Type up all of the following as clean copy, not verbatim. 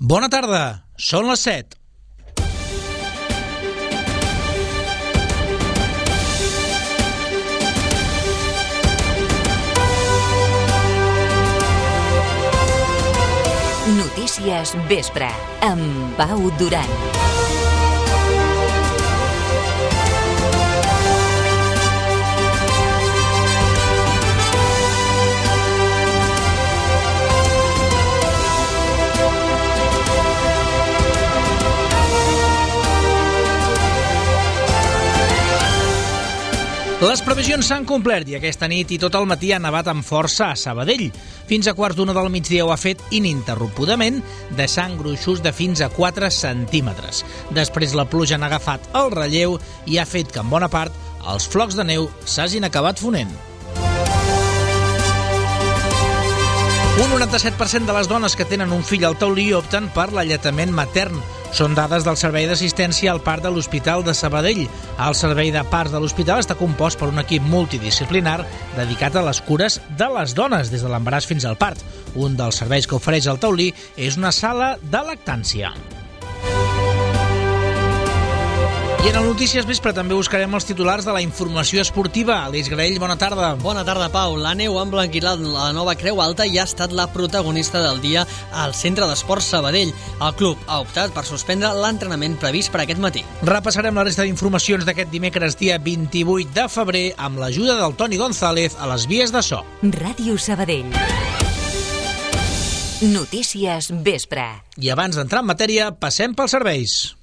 Bona tarda, són les 7. Notícies Vespre, amb Pau Duran. Les previsions s'han complert i aquesta nit i tot el matí ha nevat amb força a Sabadell. Fins a 1:15 del migdia ho ha fet ininterrompudament, deixant gruixos de fins a 4 centímetres. Després la pluja n'ha agafat el relleu i ha fet que en bona part els flocs de neu s'hagin acabat fonent. Un 97% de les dones que tenen un fill al taulí opten per l'alletament matern. Són dades del Servei d'Assistència al Part de l'Hospital de Sabadell. El Servei de Parts de l'Hospital està compost per un equip multidisciplinar dedicat a les cures de les dones, des de l'embaràs fins al part. Un dels serveis que ofereix el taulí és una sala de lactància. I en el Notícies Vespre també buscarem els titulars de la informació esportiva. Aleix Graell, bona tarda. Bona tarda, Pau. La neu ha emblanquilat la nova Creu Alta i ha estat la protagonista del dia al Centre d'Esports Sabadell. El club ha optat per suspendre l'entrenament previst per aquest matí. Repassarem la resta d'informacions d'aquest dimecres, dia 28 de febrer, amb l'ajuda del Toni González a les vies de so. Ràdio Sabadell. Notícies Vespre. I abans d'entrar en matèria, passem pels serveis.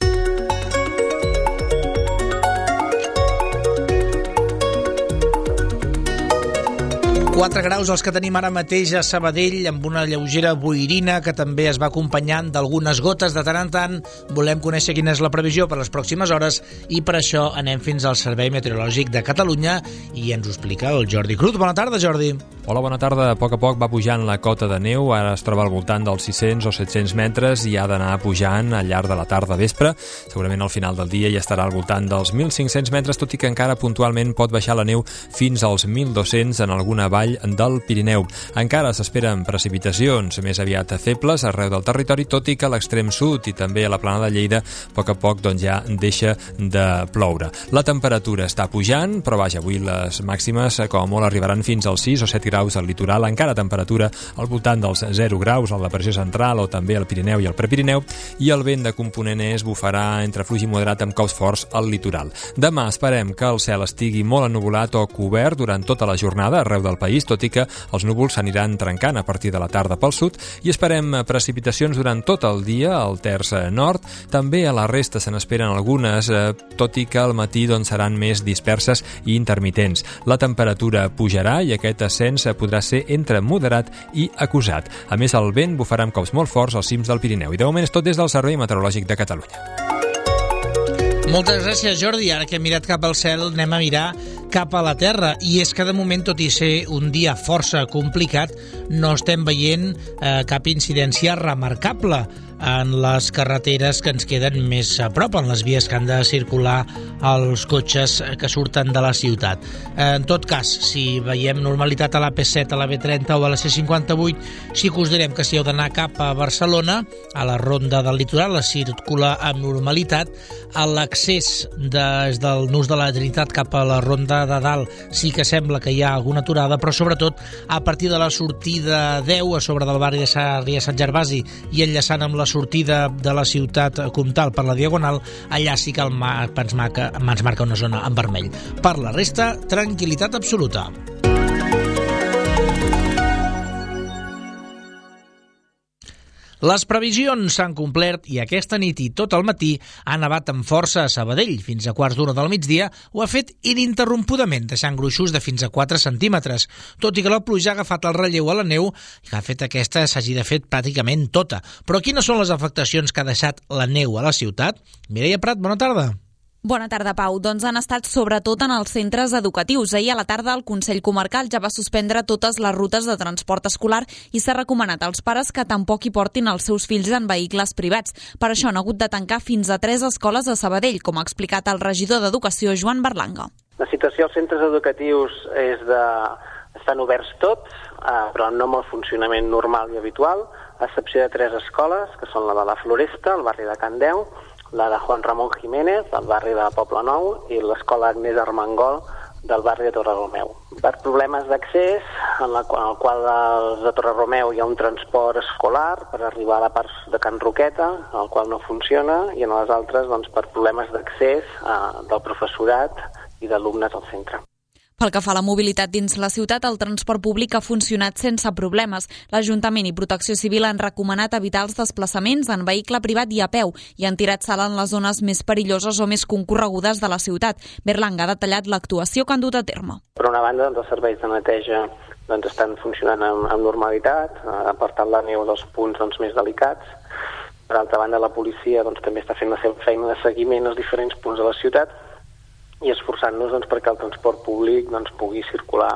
4 graus els que tenim ara mateix a Sabadell, amb una lleugera boirina que també es va acompanyant d'algunes gotes de tant en tant. Volem conèixer quina és la previsió per les pròximes hores i per això anem fins al Servei Meteorològic de Catalunya i ens ho explica el Jordi Cruz. Bona tarda, Jordi. Hola, bona tarda. A poc va pujant la cota de neu, ara es troba al voltant dels 600 o 700 metres i ha d'anar pujant al llarg de la tarda vespre. Segurament al final del dia ja estarà al voltant dels 1.500 metres, tot i que encara puntualment pot baixar la neu fins als 1.200 en alguna vall del Pirineu. Encara s'esperen precipitacions més aviat febles arreu del territori, tot i que a l'extrem sud i també a la plana de Lleida a poc ja deixa de ploure. La temperatura està pujant, però vaja, avui les màximes com a molt arribaran fins als 6 o 7 graus al litoral, encara temperatura al voltant dels 0 graus a la pressió central o també al Pirineu i al Prepirineu, i el vent de component est bufarà entre fluix i moderat amb caus forts al litoral. Demà esperem que el cel estigui molt ennuvolat o cobert durant tota la jornada arreu del país, tot i que els núvols s'aniran trencant a partir de la tarda pel sud, i esperem precipitacions durant tot el dia al terç nord. També a la resta se n'esperen algunes, tot i que al matí seran més disperses i intermitents. La temperatura pujarà i aquest ascens podrà ser entre moderat i acusat. A més, el vent bufarà amb cops molt forts als cims del Pirineu. I de moment és tot des del Servei Meteorològic de Catalunya. Moltes gràcies, Jordi. Ara que hem mirat cap al cel, anem a mirar cap a la terra. I és que de moment, tot i ser un dia força complicat, no estem veient cap incidència remarcable en les carreteres que ens queden més a prop, en les vies que han de circular els cotxes que surten de la ciutat. En tot cas, si veiem normalitat a la P7, a la B30 o a la C58, sí que us direm que si heu d'anar cap a Barcelona, a la ronda del litoral, es circula amb normalitat. A l'accés des del nus de la Trinitat cap a la ronda de dalt sí que sembla que hi ha alguna aturada, però sobretot a partir de la sortida 10 a sobre del barri de Sarrià Sant Gervasi i enllaçant amb la sortida de la ciutat comtal per la Diagonal, allà sí que ens marca una zona en vermell. Per la resta, tranquil·litat absoluta. Les previsions s'han complert i aquesta nit i tot el matí ha nevat amb força a Sabadell. Fins a 1:15 del migdia ho ha fet ininterrompudament, deixant gruixos de fins a 4 centímetres, tot i que la pluja ha agafat el relleu a la neu i ha fet aquesta s'hagi de fet pràcticament tota. Però quines són les afectacions que ha deixat la neu a la ciutat? Mireia Prat, bona tarda. Bona tarda, Pau. Doncs han estat sobretot en els centres educatius. Ahir a la tarda el Consell Comarcal ja va suspendre totes les rutes de transport escolar i s'ha recomanat als pares que tampoc hi portin els seus fills en vehicles privats. Per això han hagut de tancar fins a 3 escoles a Sabadell, com ha explicat el regidor d'Educació, Joan Berlanga. La situació als centres educatius és estan oberts tots, però no amb el funcionament normal i habitual. a excepció de 3 escoles, que són la de la Floresta, al barri de Can Deu, la de Juan Ramón Jiménez, del barri de Poble Nou, i l'escola Agnès Armengol, del barri de Torre-Romeu. Per problemes d'accés, en el qual de Torre-Romeu hi ha un transport escolar per arribar a la part de Can Roqueta, el qual no funciona, i en les altres per problemes d'accés del professorat i d'alumnes al centre. Pel que fa a la mobilitat dins la ciutat, el transport públic ha funcionat sense problemes. L'Ajuntament i Protecció Civil han recomanat evitar els desplaçaments en vehicle privat i a peu i han tirat sal en les zones més perilloses o més concorregudes de la ciutat. Berlanga ha detallat l'actuació que han dut a terme. Per una banda, els serveis de neteja estan funcionant amb normalitat, apartant la neu dels punts més delicats. Per altra banda, la policia també està fent la seva feina de seguiment als diferents punts de la ciutat i esforçant-nos perquè el transport públic pugui circular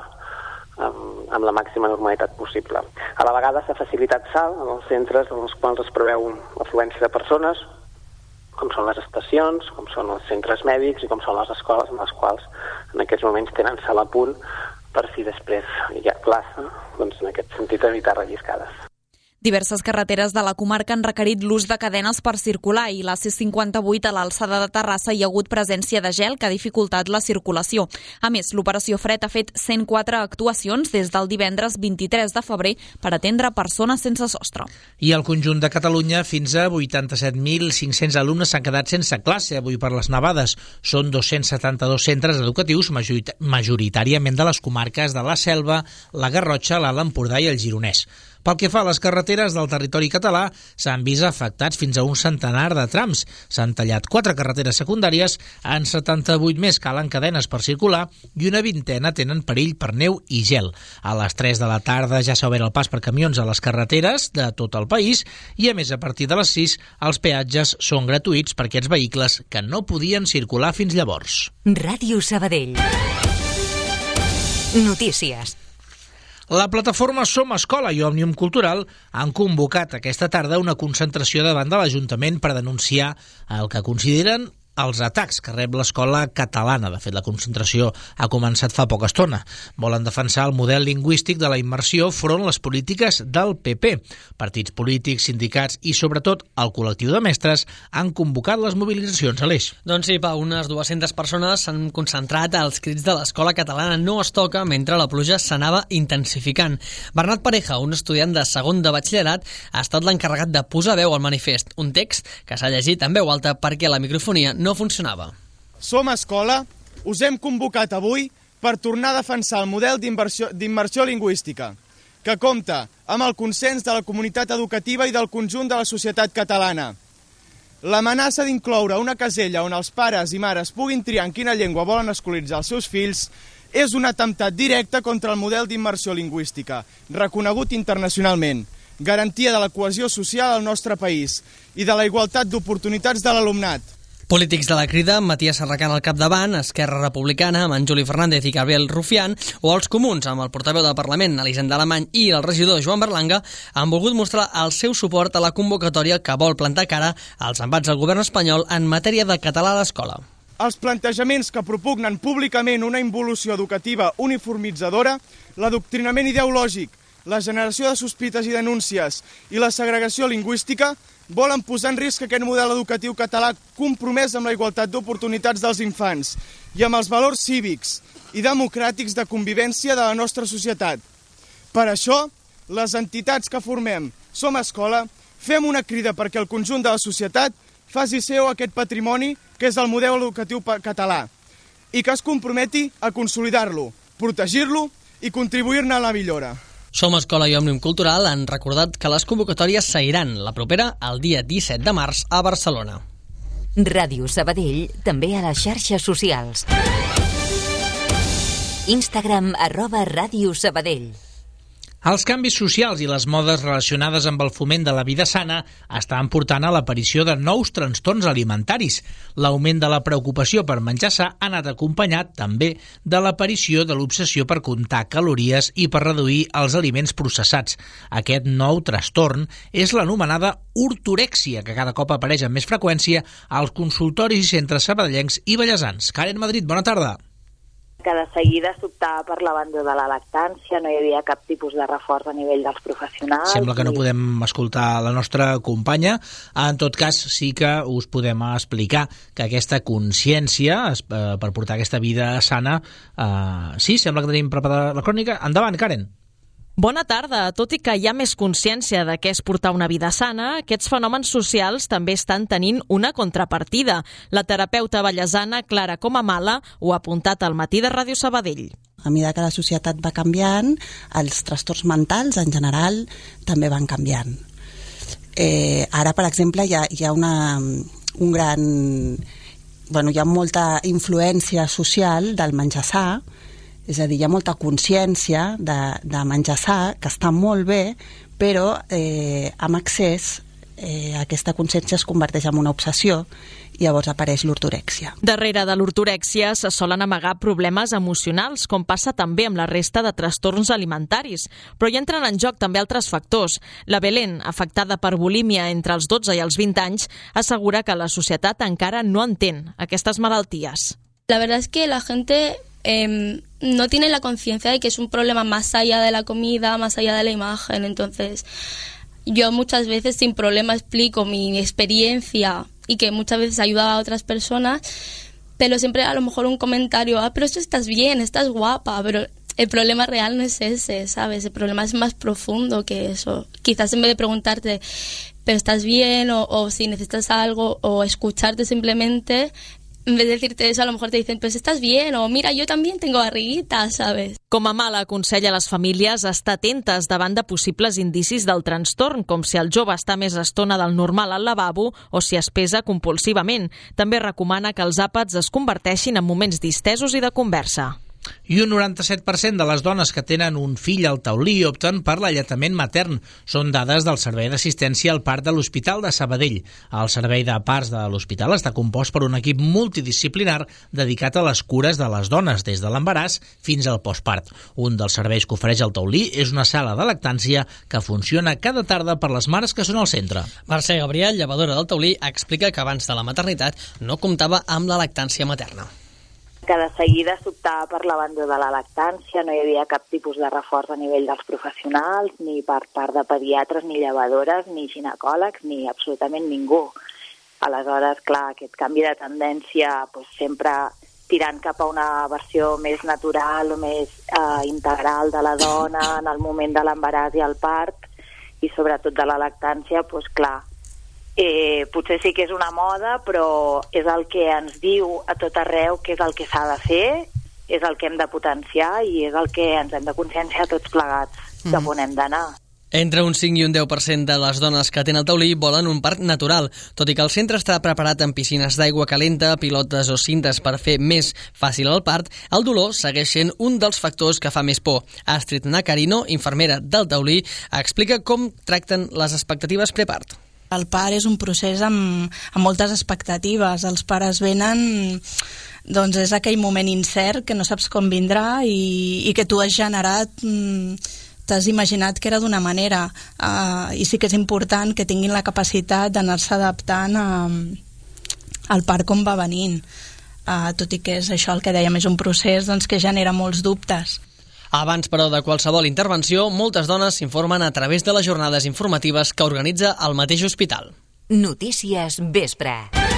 amb la màxima normalitat possible. A la vegada s'ha facilitat sal en els centres en els quals es preveu l'afluència de persones, com són les estacions, com són els centres mèdics i com són les escoles en les quals en aquests moments tenen sal a punt per si després hi ha plaça, en aquest sentit evitar relliscades. Diverses carreteres de la comarca han requerit l'ús de cadenes per circular i la C58 a l'alçada de Terrassa hi ha hagut presència de gel que ha dificultat la circulació. A més, l'Operació Fred ha fet 104 actuacions des del divendres 23 de febrer per atendre persones sense sostre. I al conjunt de Catalunya, fins a 87.500 alumnes s'han quedat sense classe avui per les nevades. Són 272 centres educatius, majoritàriament de les comarques de la Selva, la Garrotxa, l'Alt Empordà i el Gironès. Pel que fa a les carreteres del territori català, s'han vist afectats fins a un centenar de trams. S'han tallat 4 carreteres secundàries, en 78 més calen cadenes per circular i una vintena tenen perill per neu i gel. A les 3 de la tarda ja s'ha obert el pas per camions a les carreteres de tot el país i, a més, a partir de les 6, els peatges són gratuïts per aquests vehicles que no podien circular fins llavors. Ràdio Sabadell. Notícies. La plataforma Som Escola i Òmnium Cultural han convocat aquesta tarda una concentració davant de l'Ajuntament per denunciar el que consideren els atacs que rep l'escola catalana. De fet, la concentració ha començat fa poca estona. Volen defensar el model lingüístic de la immersió front les polítiques del PP. Partits polítics, sindicats i, sobretot, el col·lectiu de mestres han convocat les mobilitzacions a l'Eix. Doncs sí, Pau, unes 200 persones s'han concentrat als crits de l'escola catalana No es toca mentre la pluja s'anava intensificant. Bernat Pareja, un estudiant de segon de batxillerat, ha estat l'encarregat de posar veu al manifest, un text que s'ha llegit en veu alta perquè la microfonia no funcionava. Som Escola, us hem convocat avui per tornar a defensar el model d'immersió lingüística, que compta amb el consens de la comunitat educativa i del conjunt de la societat catalana. L'amenaça d'incloure una casella on els pares i mares puguin triar en quina llengua volen escolaritzar els seus fills és un atemptat directe contra el model d'immersió lingüística, reconegut internacionalment, garantia de la cohesió social al nostre país i de la igualtat d'oportunitats de l'alumnat. Polítics de la Crida, Matías Serracant al capdavant, Esquerra Republicana, amb en Juli Fernández i Gabriel Rufián, o els comuns, amb el portaveu del Parlament, Elisenda Alemany, i el regidor Joan Berlanga, han volgut mostrar el seu suport a la convocatòria que vol plantar cara als embats del govern espanyol en matèria de català a l'escola. Els plantejaments que propugnen públicament una involució educativa uniformitzadora, l'adoctrinament ideològic, la generació de sospites i denúncies i la segregació lingüística volen posar en risc aquest model educatiu català compromès amb la igualtat d'oportunitats dels infants i amb els valors cívics i democràtics de convivència de la nostra societat. Per això, les entitats que formem Som Escola fem una crida perquè el conjunt de la societat faci seu aquest patrimoni que és el model educatiu català i que es comprometi a consolidar-lo, protegir-lo i contribuir-ne a la millora. Som Escola i Òmnium Cultural han recordat que les convocatòries seguiran la propera el dia 17 de març a Barcelona. Ràdio Sabadell, també a les xarxes socials. Instagram @Ràdio Sabadell. Els canvis socials i les modes relacionades amb el foment de la vida sana estan portant a l'aparició de nous trastorns alimentaris. L'augment de la preocupació per menjar sa ha anat acompanyat també de l'aparició de l'obsessió per comptar calories i per reduir els aliments processats. Aquest nou trastorn és l'anomenada ortorèxia, que cada cop apareix amb més freqüència als consultoris i centres sabadellencs i ballesans. Karen Madrid, bona tarda. que de seguida s'optava per l'abandó de la lactància, no hi havia cap tipus de reforç a nivell dels professionals. Sembla que no podem escoltar la nostra companya. En tot cas, sí que us podem explicar que aquesta consciència per portar aquesta vida sana, sí, sembla que tenim preparada la crònica. Endavant, Karen. Bona tarda. Tot i que hi ha més consciència de què és portar una vida sana, aquests fenòmens socials també estan tenint una contrapartida. La terapeuta ballesana Clara Comamala ho ha apuntat al Matí de Ràdio Sabadell. A mesura que la societat va canviant, els trastorns mentals en general també van canviant. Ara, per exemple, hi ha molta influència social del menjar sa. És a dir, hi ha molta consciència de menjar sa, que està molt bé, però amb excés aquesta consciència es converteix en una obsessió i llavors apareix l'ortorèxia. Darrere de l'ortorèxia se solen amagar problemes emocionals, com passa també amb la resta de trastorns alimentaris. Però hi entren en joc també altres factors. La Belén, afectada per bulímia entre els 12 i els 20 anys, assegura que la societat encara no entén aquestes malalties. La verdad es que la gente no tiene la conciencia de que es un problema más allá de la comida, más allá de la imagen. Entonces, yo muchas veces sin problema explico mi experiencia y que muchas veces ayuda a otras personas, pero siempre a lo mejor un comentario, pero esto estás bien, estás guapa, pero el problema real no es ese, ¿sabes? El problema es más profundo que eso. Quizás en vez de preguntarte, pero estás bien, o si necesitas algo, o escucharte simplemente, en vez de decirte eso, a lo mejor te dicen, pues estás bien, o mira, yo también tengo barriguitas, ¿sabes? Comamala aconsella a les famílies a estar atentes davant de possibles indicis del trastorn, com si el jove està més estona del normal al lavabo o si es pesa compulsivament. També recomana que els àpats es converteixin en moments distesos i de conversa. I un 97% de les dones que tenen un fill al taulí opten per l'alletament matern. Són dades del Servei d'Assistència al Part de l'Hospital de Sabadell. El Servei de Parts de l'Hospital està compost per un equip multidisciplinar dedicat a les cures de les dones, des de l'embaràs fins al postpart. Un dels serveis que ofereix el taulí és una sala de lactància que funciona cada tarda per les mares que són al centre. Mercè Gabriel, llevadora del taulí, explica que abans de la maternitat no comptava amb la lactància materna. Que de seguida s'optava per l'abandó de la lactància, no hi havia cap tipus de reforç a nivell dels professionals, ni per part de pediatres, ni llevadores, ni ginecòlegs, ni absolutament ningú. Aleshores, clar, aquest canvi de tendència sempre tirant cap a una versió més natural o més integral de la dona en el moment de l'embaràs i el part, i sobretot de la lactància, clar, potser sí que és una moda, però és el que ens diu a tot arreu que és el que s'ha de fer, és el que hem de potenciar i és el que ens hem de conscienciar tots plegats cap on hem d'anar. Entre un 5 i un 10% de les dones que tenen el taulí volen un part natural. Tot i que el centre està preparat amb piscines d'aigua calenta, pilotes o cintes per fer més fàcil el part, el dolor segueix sent un dels factors que fa més por. Astrid Nacarino, infermera del taulí, explica com tracten les expectatives prepart. El part és un procés amb moltes expectatives. Els pares venen, doncs és aquell moment incert que no saps com vindrà i que tu has generat, t'has imaginat que era d'una manera. I sí que és important que tinguin la capacitat d'anar-se adaptant al part com va venint. Tot i que és això el que dèiem, és un procés que genera molts dubtes. Abans, però, de qualsevol intervenció, moltes dones s'informen a través de les jornades informatives que organitza el mateix hospital. Notícies Vespre.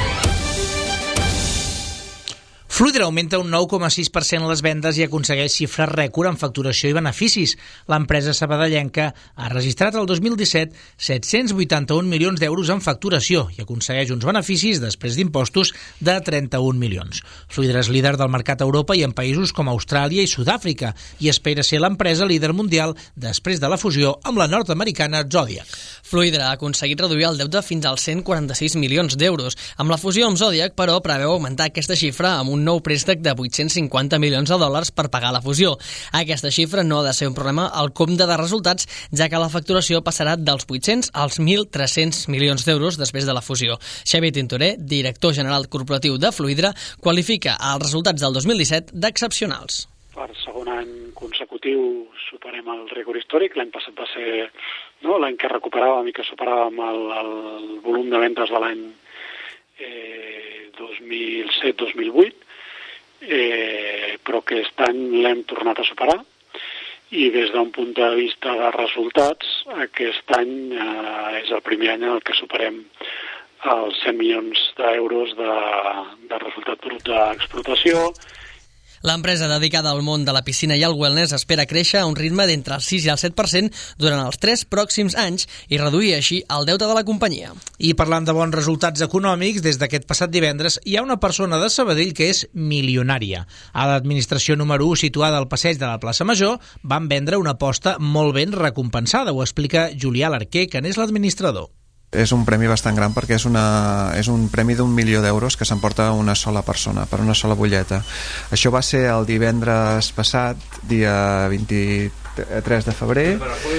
Fluidra augmenta un 9,6% les vendes i aconsegueix xifres rècord en facturació i beneficis. L'empresa sabadellenca ha registrat el 2017 781 milions d'euros en facturació i aconsegueix uns beneficis, després d'impostos, de 31 milions. Fluidra és líder del mercat a Europa i en països com Austràlia i Sud-àfrica i espera ser l'empresa líder mundial després de la fusió amb la nord-americana Zodiac. Fluidra ha aconseguit reduir el deute fins als 146 milions d'euros. Amb la fusió amb Zodiac, però, preveu augmentar aquesta xifra amb un nou préstec de 850 milions de dòlars per pagar la fusió. Aquesta xifra no ha de ser un problema al compte de resultats, ja que la facturació passarà dels 800 als 1.300 milions d'euros després de la fusió. Xavier Tintoré, director general corporatiu de Fluidra, qualifica els resultats del 2017 d'excepcionals. Per segon any consecutiu superem el rècord històric. L'any passat va ser l'any que recuperàvem i que superàvem el volum de ventes de l'any 2007-2008, però aquest any l'hem tornat a superar, i des d'un punt de vista de resultats, aquest any és el primer any en el que superem els 100 milions d'euros de resultat brut d'explotació. L'empresa dedicada al món de la piscina i al wellness espera créixer a un ritme d'entre el 6 i el 7% durant els 3 pròxims anys i reduir així el deute de la companyia. I parlant de bons resultats econòmics, des d'aquest passat divendres hi ha una persona de Sabadell que és milionària. A l'administració número 1, situada al passeig de la plaça Major, van vendre una aposta molt ben recompensada. Ho explica Julià Larquer, que n'és l'administrador. És un premi bastant gran perquè és un premi d'1 milió d'euros que s'emporta una sola persona, per una sola butlleta. Això va ser el divendres passat, dia 23 de febrer,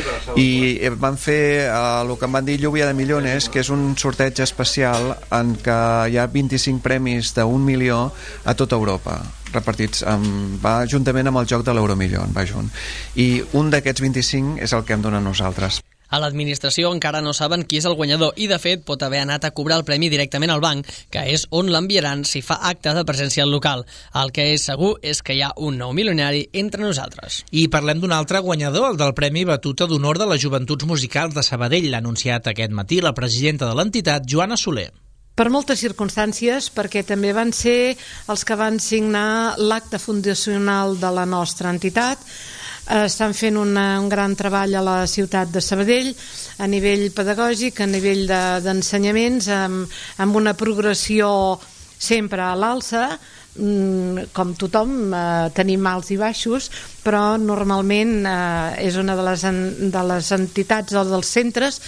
i van fer el que em van dir Lluvia de Millones, que és un sorteig especial en què hi ha 25 premis d'1 milió a tota Europa, repartits, va juntament amb el joc de l'Euromillón, va junt. I un d'aquests 25 és el que hem donat nosaltres. A l'administració encara no saben qui és el guanyador i, de fet, pot haver anat a cobrar el premi directament al banc, que és on l'enviaran si fa acte de presència al local. El que és segur és que hi ha un nou milionari entre nosaltres. I parlem d'un altre guanyador, el del Premi Batuta d'Honor de les Joventuts Musicals de Sabadell. L'ha anunciat aquest matí la presidenta de l'entitat, Joana Soler. Per moltes circumstàncies, perquè també van ser els que van signar l'acte fundacional de la nostra entitat. Estan fent un gran treball a la ciutat de Sabadell a nivell pedagògic, a nivell d'ensenyaments, amb una progressió sempre a l'alça. Com tothom tenim alts i baixos, però normalment és una de les entitats o dels centres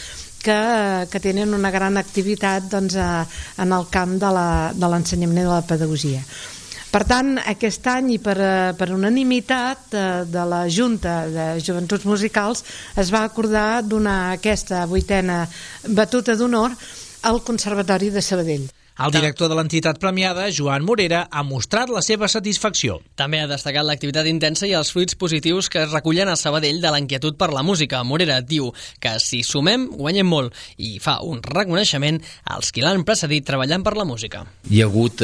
que tenen una gran activitat en el camp de l'ensenyament i de la pedagogia. Per tant, aquest any, i per unanimitat de la Junta de Joventuts Musicals, es va acordar donar aquesta 8a batuta d'honor al Conservatori de Sabadell. El director de l'entitat premiada, Joan Morera, ha mostrat la seva satisfacció. També ha destacat l'activitat intensa i els fruits positius que es recullen a Sabadell de l'inquietud per la música. Morera diu que si sumem, guanyem molt, i fa un reconeixement als qui l'han precedit treballant per la música. Hi ha hagut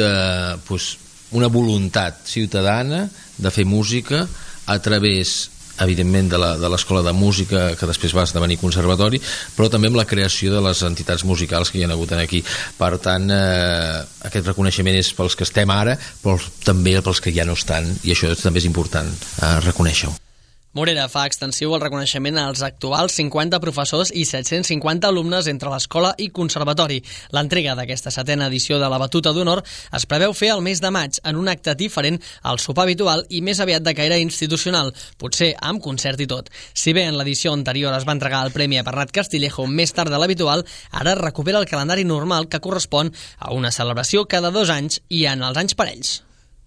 una voluntat ciutadana de fer música a través, evidentment, de l'Escola de Música, que després va esdevenir conservatori, però també amb la creació de les entitats musicals que hi ha hagut aquí. Per tant, aquest reconeixement és pels que estem ara, però també pels que ja no estan, i això també és important reconèixer-ho. Morera fa extensiu el reconeixement als actuals 50 professors i 750 alumnes entre l'escola i conservatori. L'entrega d'aquesta 7a edició de la Batuta d'Honor es preveu fer el mes de maig en un acte diferent al sopar habitual i més aviat de caire institucional, potser amb concert i tot. Si bé en l'edició anterior es va entregar el premi a Bernat Castillejo més tard de l'habitual, ara recupera el calendari normal que correspon a una celebració cada 2 anys i en els anys parells.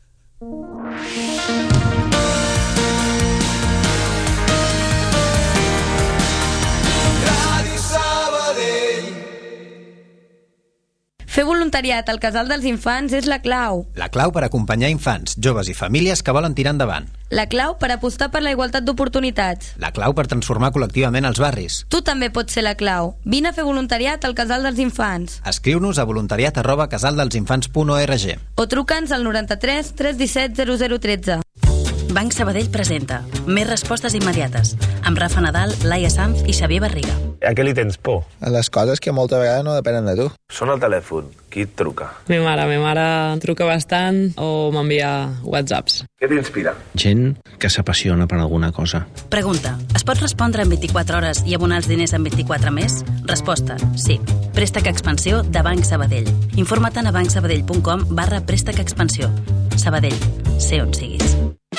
Fer voluntariat al Casal dels Infants és la clau. La clau per acompanyar infants, joves i famílies que volen tirar endavant. La clau per apostar per la igualtat d'oportunitats. La clau per transformar col·lectivament els barris. Tu també pots ser la clau. Vine a fer voluntariat al Casal dels Infants. Escriu-nos a voluntariat@casaldelsinfants.org o truca'ns al 93 317 0013. Banc Sabadell presenta Més respostes immediates, amb Rafa Nadal, Laia Sanz i Xavier Barriga. A què li tens por? A les coses que molta vegada no depenen de tu. Sona el telèfon. Qui et truca? Mi mare truca bastant o m'envia whatsapps. Què t'inspira? Gent que s'apassiona per alguna cosa. Pregunta, es pot respondre en 24 hores i abonar els diners en 24 més? Resposta, sí. Préstec Expansió de Banc Sabadell. Informa't a bancsabadell.com/préstec expansió. Sabadell, sé on siguis.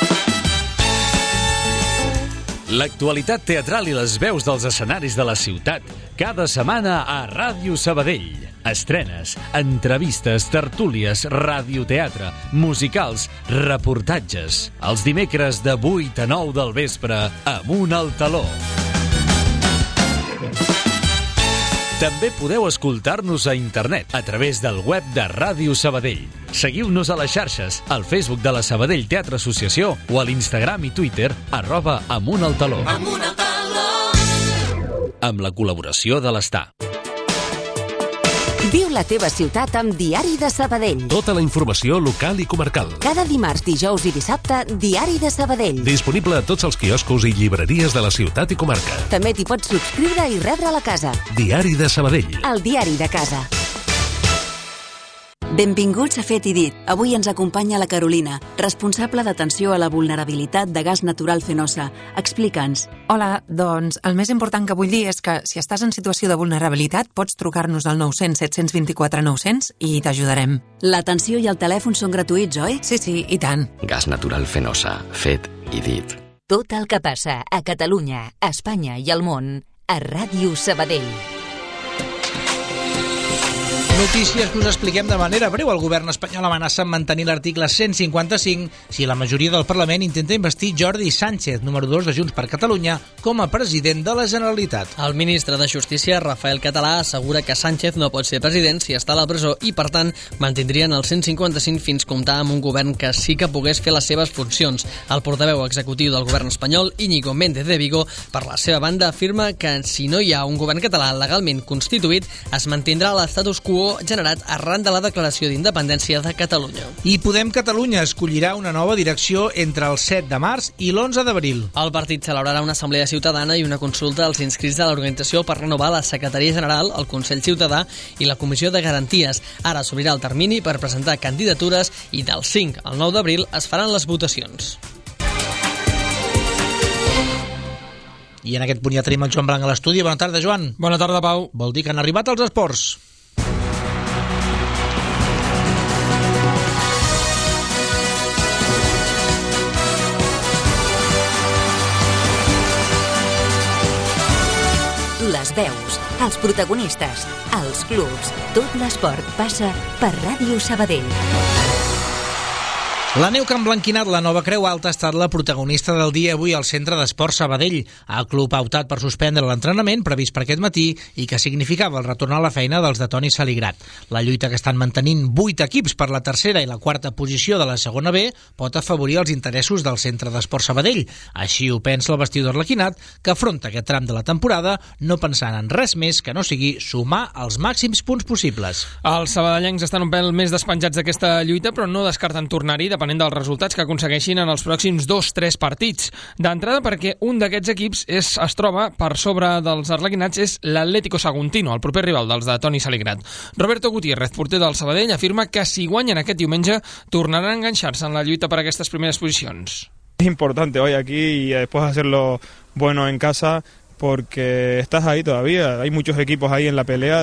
L'actualitat teatral i les veus dels escenaris de la ciutat, cada setmana a Ràdio Sabadell. Estrenes, entrevistes, tertúlies, radioteatre, musicals, reportatges. Els dimecres de 8 a 9 del vespre, Amunt al Taló. També podeu escoltar-nos a internet a través del web de Ràdio Sabadell. Seguiu-nos a les xarxes, al Facebook de la Sabadell Teatre Associació o a l'Instagram i Twitter @amuntaltaló. Amunt al Taló. Amb la col·laboració de l'Estar. Viu la teva ciutat amb Diari de Sabadell. Tota la informació local i comarcal. Cada dimarts, dijous i dissabte, Diari de Sabadell. Disponible a tots els quioscos i llibreries de la ciutat i comarca. També t'hi pots subscriure i rebre a la casa. Diari de Sabadell. El diari de casa. Benvinguts a Fet i Dit. Avui ens acompanya la Carolina, responsable d'atenció a la vulnerabilitat de Gas Natural Fenosa. Explica'ns. Hola, doncs el més important que vull dir és que si estàs en situació de vulnerabilitat pots trucar-nos al 900 724 900 i t'ajudarem. L'atenció i el telèfon són gratuïts, oi? Sí, i tant. Gas Natural Fenosa. Fet i Dit. Tot el que passa a Catalunya, a Espanya i al món a Ràdio Sabadell. Notícies que us expliquem de manera breu. El govern espanyol amenaça amb mantenir l'article 155 si la majoria del Parlament intenta investir Jordi Sánchez, número 2 de Junts per Catalunya, com a president de la Generalitat. El ministre de Justícia, Rafael Català, assegura que Sánchez no pot ser president si està a la presó i, per tant, mantindrien el 155 fins comptar amb un govern que sí que pogués fer les seves funcions. El portaveu executiu del govern espanyol, Íñigo Méndez de Vigo, per la seva banda, afirma que si no hi ha un govern català legalment constituït, es mantindrà l'estatus quo generat arran de la declaració d'independència de Catalunya. I Podem Catalunya escollirà una nova direcció entre el 7 de març i l'11 d'abril. El partit celebrarà una assemblea ciutadana i una consulta als inscrits de l'organització per renovar la Secretaria General, el Consell Ciutadà i la Comissió de Garanties. Ara s'obrirà el termini per presentar candidatures i del 5 al 9 d'abril es faran les votacions. I en aquest punt ja tenim el Joan Blanc a l'estudi. Bona tarda, Joan. Bona tarda, Pau. Vol dir que han arribat els esports. Les veus, els protagonistes, els clubs, tot l'esport passa per Ràdio Sabadell. La neu que ha emblanquinat la Nova Creu Alta ha estat la protagonista del dia avui al Centre d'Esport Sabadell. El club ha optat per suspendre l'entrenament previst per aquest matí i que significava el retornar a la feina dels de Toni Saligrat. La lluita que estan mantenint 8 equips per la tercera i la quarta posició de la segona B pot afavorir els interessos del Centre d'Esport Sabadell. Així ho pensa el vestidor arlequinat, que afronta aquest tram de la temporada no pensant en res més que no sigui sumar els màxims punts possibles. Els sabadellencs estan un pèl més despenjats d'aquesta lluita, però no descarten tornar-hi depenent dels resultats que aconsegueixin en els pròxims 2-3 partits. D'entrada perquè un d'aquests equips es troba per sobre dels arlequinats és l'Atlético Saguntino, el proper rival dels de Toni Saligrat. Roberto Gutiérrez, porter del Sabadell, afirma que si guanyen aquest diumenge tornaran a enganxar-se en la lluita per aquestes primeres posicions. Es importante hoy aquí y después hacerlo bueno en casa porque estás ahí todavía. Hay muchos equipos ahí en la pelea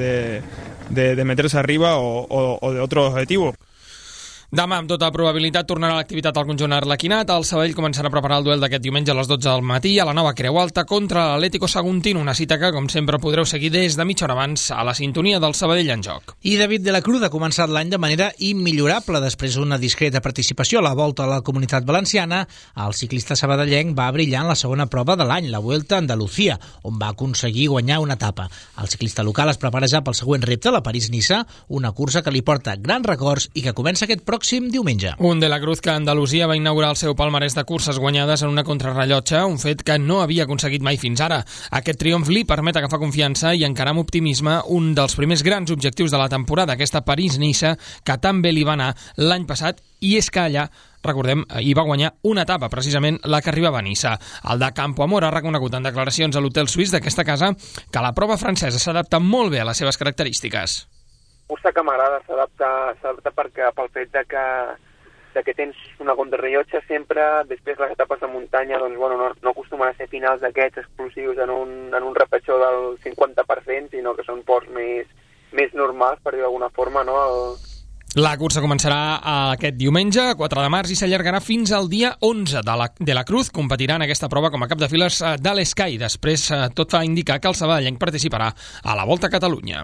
de meterse arriba o de otro objetivo. Demà, amb tota probabilitat, tornarà l'activitat al conjunt arlequinat. El Sabadell començarà a preparar el duel d'aquest diumenge a les 12 del matí a la Nova Creu Alta contra l'Atlético Saguntino, una cita que, com sempre, podreu seguir des de mitja hora abans a la sintonia del Sabadell en joc. I David de la Cruz ha començat l'any de manera immillorable. Després d'una discreta participació a la Volta a la Comunitat Valenciana, el ciclista sabadellenc va brillar en la segona prova de l'any, la Vuelta a Andalucía, on va aconseguir guanyar una etapa. El ciclista local es prepara ja pel següent repte, la París-Niça, una cursa que li porta grans records i que comença aquest pròxim diumenge. Un de la Cruz que a Andalusia va inaugurar el seu palmarès de curses guanyades en una contrarrellotge, un fet que no havia aconseguit mai fins ara. Aquest triomf li permet agafar confiança i encarar amb optimisme un dels primers grans objectius de la temporada, aquesta París-Niça, que tan bé li va anar l'any passat, i és que allà, recordem, hi va guanyar una etapa, precisament la que arribava a Niça. El de Campo Amor ha reconegut en declaracions a l'hotel suís d'aquesta casa que la prova francesa s'adapta molt bé a les seves característiques. Cursa que m'agrada, s'adapta pel fet de que tens una contrarrellotge sempre, després les etapes de muntanya doncs, bueno, no acostumen a ser finals d'aquests explosius en un repetxó del 50%, sinó que són ports més normals, per dir d'alguna forma, no? La cursa començarà aquest diumenge, 4 de març, i s'allargarà fins al dia 11. De la Cruz competirà en aquesta prova com a cap de files de l'Sky. Després tot fa indicar que el sabadellenc participarà a la Volta a Catalunya.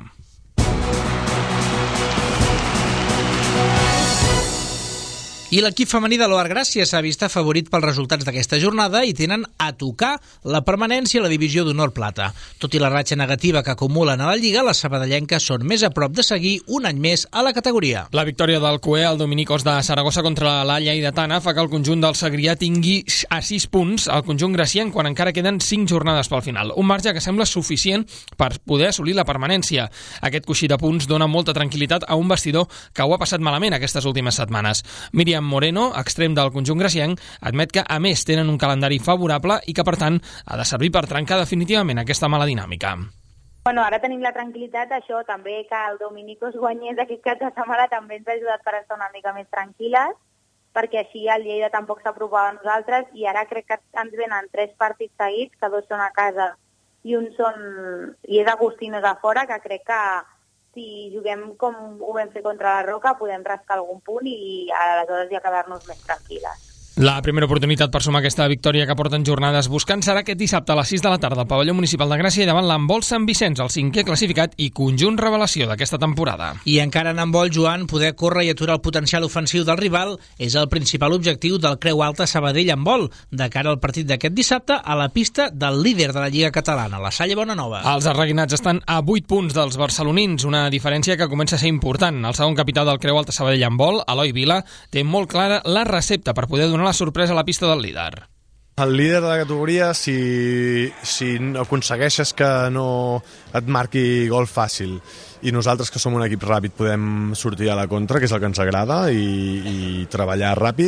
I l'equip femení de l'Oar Gràcia s'ha vist afavorit pels resultats d'aquesta jornada i tenen a tocar la permanència a la divisió d'honor plata. Tot i la ratxa negativa que acumulen a la Lliga, les sabadellenques són més a prop de seguir un any més a la categoria. La victòria del CUE al Dominicos de Saragossa contra la Lleidatana fa que el conjunt del Segrià tingui a 6 punts el conjunt gracienc quan encara queden 5 jornades pel final. Un marge que sembla suficient per poder assolir la permanència. Aquest coixí de punts dona molta tranquil·litat a un vestidor que ho ha passat malament aquestes últimes setmanes. Míriam Moreno, extrem del conjunt gracienc, admet que a més tenen un calendari favorable i que per tant ha de servir per trencar definitivament aquesta mala dinàmica. Bueno, ara tenim la tranquil·litat, això també que el Dominicos guanyés aquest cap de setmana també ens ha ajudat per estar una mica més tranquil·les, perquè així el Lleida tampoc s'apropava a nosaltres i ara crec que ens venen 3 partits seguits, que 2 són a casa i és Agustines a fora, que crec que si juguem com ho vam fer contra la Roca podem rascar algun punt i aleshores ja quedar-nos més tranquil·les. La primera oportunitat per sumar aquesta victòria que porten jornades buscant serà aquest dissabte a les 6 de la tarda al pavelló municipal de Gràcia i davant l'handbol Sant Vicenç, el 5è classificat i conjunt revelació d'aquesta temporada. I encara en handbol, Joan, poder córrer i aturar el potencial ofensiu del rival és el principal objectiu del Creu Alta Sabadell handbol, de cara al partit d'aquest dissabte a la pista del líder de la Lliga Catalana, la Salle Bonanova. Els arreguinats estan a 8 punts dels barcelonins, una diferència que comença a ser important. El segon capità del Creu Alta Sabadell handbol, Eloi Vila, té molt clara la recepta per poder donar la sorpresa a la pista del líder. El líder de la categoria, si aconsegueixes que no et marqui gol fàcil i nosaltres, que som un equip ràpid, podem sortir a la contra, que és el que ens agrada, i treballar ràpid,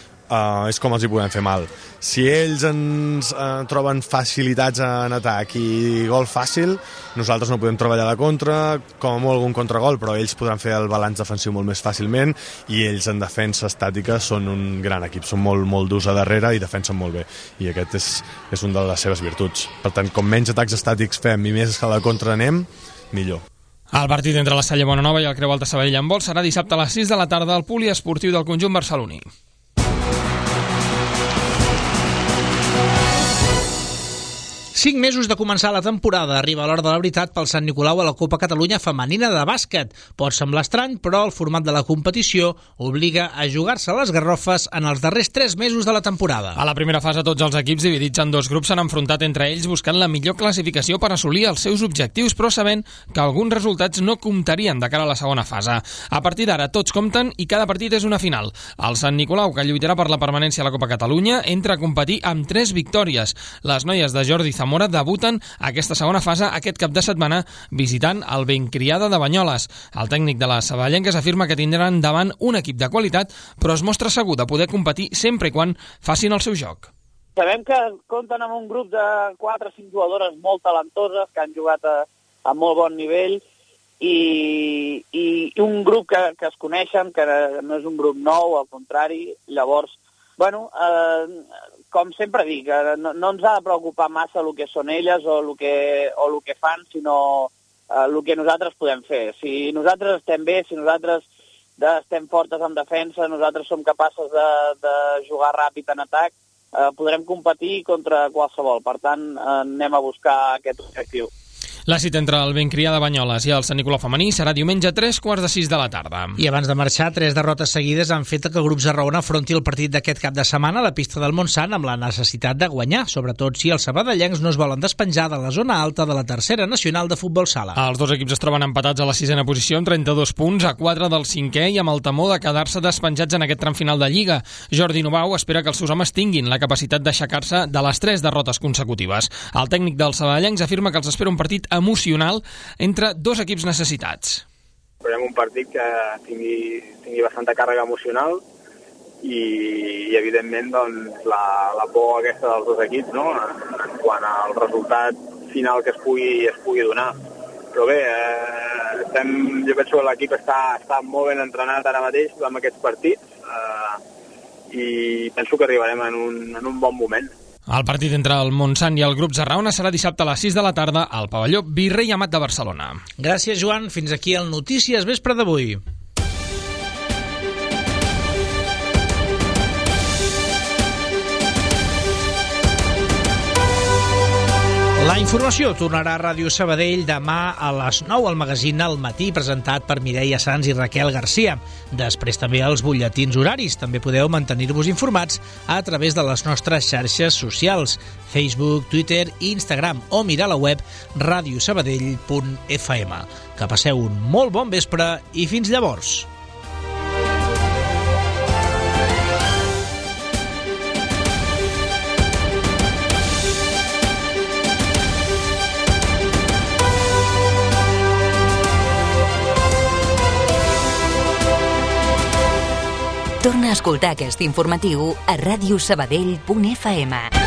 és com els hi podem fer mal. Si ells ens troben facilitats en atac i gol fàcil, nosaltres no podem treballar a la contra, com a molt algun contragol, però ells podran fer el balanç defensiu molt més fàcilment i ells en defensa estàtica són un gran equip, són molt durs a darrere i defensen molt bé, i aquest és un de les seves virtuts. Per tant, com menys atacs estàtics fem i més que a la contra anem, millor. El partit entre la Salle Bonanova i el Creu Alta Sabadell handbol serà dissabte a les 6 de la tarda al poliesportiu del conjunt barceloní. 5 mesos de començar la temporada. Arriba l'hora de la veritat pel Sant Nicolau a la Copa Catalunya femenina de bàsquet. Pot semblar estrany, però el format de la competició obliga a jugar-se les garrofes en els darrers 3 mesos de la temporada. A la primera fase, tots els equips dividits en 2 grups s'han enfrontat entre ells buscant la millor classificació per assolir els seus objectius, però sabent que alguns resultats no comptarien de cara a la segona fase. A partir d'ara, tots compten i cada partit és una final. El Sant Nicolau, que lluitarà per la permanència a la Copa Catalunya, entra a competir amb 3 victòries. Les noies de Jordi Zamora debuten aquesta segona fase aquest cap de setmana visitant el Bencriada de Banyoles. El tècnic de les sabadellenques afirma que tindran davant un equip de qualitat, però es mostra segur de poder competir sempre i quan facin el seu joc. Sabem que compten amb un grup de 4 o 5 jugadores molt talentoses que han jugat a molt bon nivell i un grup que es coneixen, que no és un grup nou, al contrari. Llavors, bueno, com sempre dic, no ens ha de preocupar massa el que són elles o el que fan, sinó el que nosaltres podem fer. Si nosaltres estem bé, si nosaltres estem fortes en defensa, nosaltres som capaces de jugar ràpid en atac, podrem competir contra qualsevol. Per tant, anem a buscar aquest objectiu. La cita entre el Bencrià de Banyoles i el Sant Nicolau femení serà diumenge a 3:45 de la tarda. I abans de marxar, 3 derrotes seguides han fet que el grup Zarraona afronti el partit d'aquest cap de setmana a la pista del Montsant amb la necessitat de guanyar, sobretot si els sabadellencs no es volen despenjar de la zona alta de la tercera nacional de futbol sala. Els dos equips es troben empatats a la 6a posició amb 32 punts, a 4 del 5è i amb el temor de quedar-se despenjats en aquest tram final de Lliga. Jordi Novau espera que els seus homes tinguin la capacitat d'aixecar-se de les 3 derrotes consecutives. El tècnic dels sabadellencs afirma que els espera un partit emocional entre 2 equips necessitats. Farem un partit que tingui bastanta càrrega emocional i evidentment doncs, la por aquesta dels 2 equips, no? En quant al resultat final que es pugui donar. Però bé, jo penso que l'equip està molt ben entrenat ara mateix amb aquests partits i penso que arribarem en un bon moment. El partit entre el Montsant i el grup Zarraona serà dissabte a les 6 de la tarda al pavelló Virrei Amat de Barcelona. Gràcies, Joan. Fins aquí el Notícies Vespre d'avui. La informació tornarà a Ràdio Sabadell demà a les 9 al magazín Al Matí, presentat per Mireia Sans i Raquel Garcia. Després també els butlletins horaris. També podeu mantenir-vos informats a través de les nostres xarxes socials, Facebook, Twitter i Instagram, o mirar la web radiosabadell.fm. Que passeu un molt bon vespre i fins llavors. Torna a escoltar aquest informatiu a radiosabadell.fm.